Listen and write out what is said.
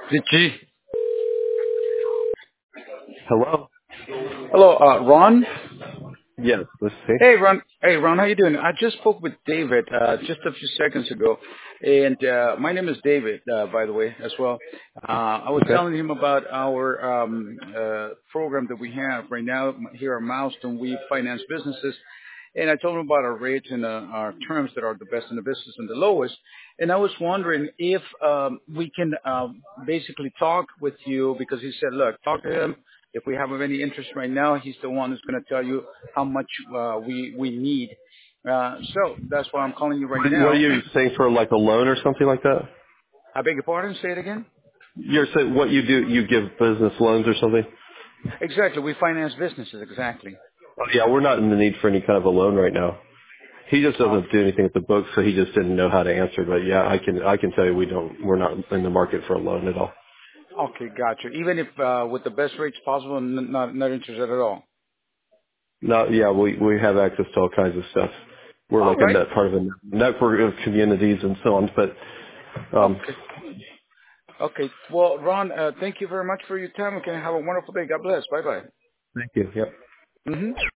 Richie. Hello? Hello, Ron. Yes, this is he. Hey, Ron. How you doing? I just spoke with David just a few seconds ago, and my name is David, by the way, as well. I was Okay. telling him about our program that we have right now here at Milestone. We finance businesses, and I told him about our rates and our terms that are the best in the business and the lowest. And I was wondering if we can basically talk with you because he said, look, talk to him. If we have any interest right now, he's the one who's going to tell you how much we need. So that's why I'm calling you right What are now. you saying for like a loan or something like that? I beg your pardon. Say it again. You're saying what you do, you give business loans or something? Exactly. We finance businesses. Exactly. Oh, yeah, we're not in the need for any kind of a loan right now. He just Oh, doesn't do anything with the books, so he just didn't know how to answer. But yeah, I can tell you we're not in the market for a loan at all. okay, gotcha. Even if with the best rates possible, not interested at all. No, yeah, we have access to all kinds of stuff. We're All like a right. net part of a network of communities and so on. But Okay. Okay. Well, Ron, thank you very much for your time. Okay. Have a wonderful day. God bless. Bye bye. thank you. Yep. hmm